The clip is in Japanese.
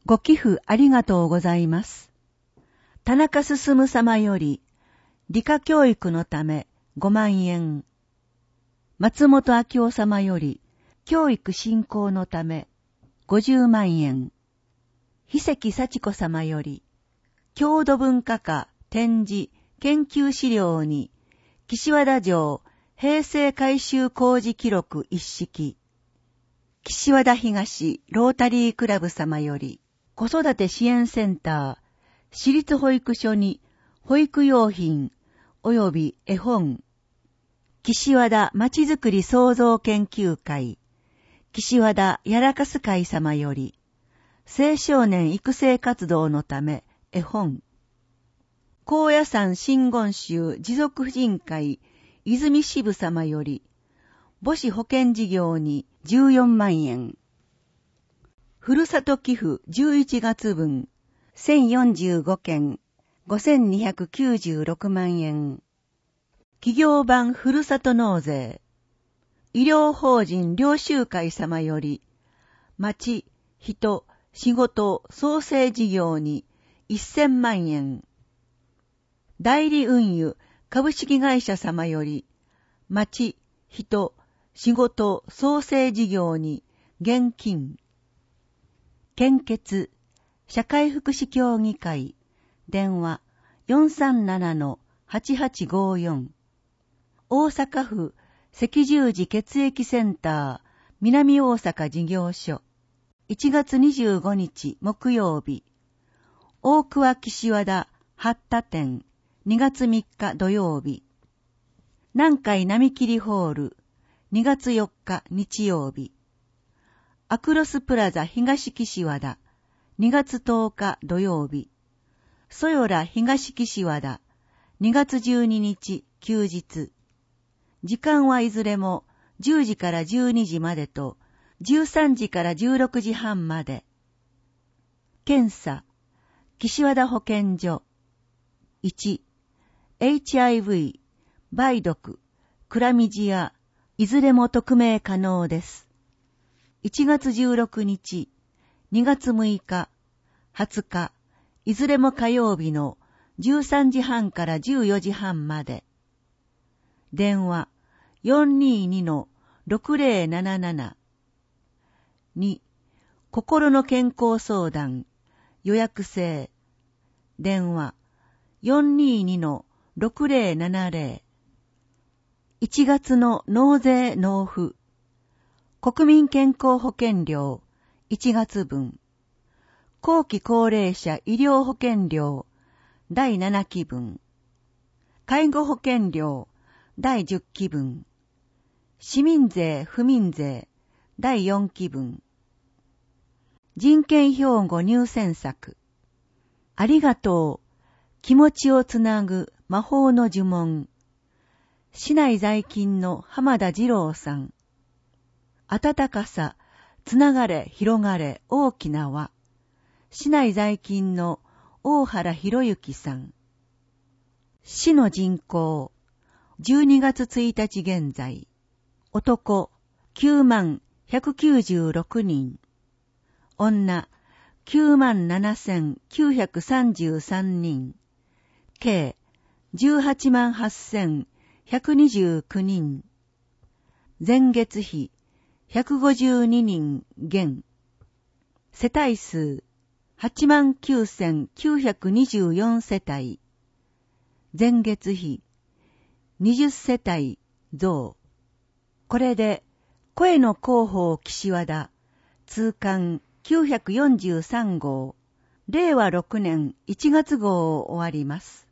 ご寄付ありがとうございます。田中進様より、理科教育のため5万円。松本明夫様より、教育振興のため50万円。筆跡幸子様より、郷土文化課展示研究資料に、岸和田城平成改修工事記録一式。岸和田東ロータリークラブ様より、子育て支援センター、私立保育所に保育用品及び絵本、岸和田まちづくり創造研究会、岸和田やらかす会様より、青少年育成活動のため絵本、高野山真言宗持続婦人会泉支部様より、母子保健事業に14万円。ふるさと寄付11月分1045件5296万円。企業版ふるさと納税。医療法人領収会様より、町、人、仕事、創生事業に1000万円。代理運輸株式会社様より、町、人、仕事、創生事業に現金。献血、社会福祉協議会、電話 437-8854。大阪府赤十字血液センター南大阪事業所。1月25日木曜日。大桑岸和田八田店2月3日土曜日。南海並切ホール2月4日日曜日。アクロスプラザ東岸和田2月10日土曜日。そよら東岸和田2月12日休日。時間はいずれも10時から12時までと13時から16時半まで。検査、岸和田保健所。1、HIV、梅毒、クラミジア、いずれも匿名可能です。1月16日、2月6日、20日、いずれも火曜日の13時半から14時半まで。電話 422-6077。2、心の健康相談、予約制。電話 422-6070。1月の納税納付。国民健康保険料1月分。後期高齢者医療保険料第7期分。介護保険料第10期分。市民税不民税第4期分。人権標語入選作。ありがとう。気持ちをつなぐ魔法の呪文。市内在勤の浜田二郎さん。温かさ、つながれ、広がれ、大きな輪。市内在勤の大原博之さん。市の人口、12月1日現在。男、97,196人。女、97,933人。計、188,129人。前月比、152人減。世帯数、89,924 世帯。前月比、20世帯増。これで、声の広報岸和田、通刊943号、令和6年1月号を終わります。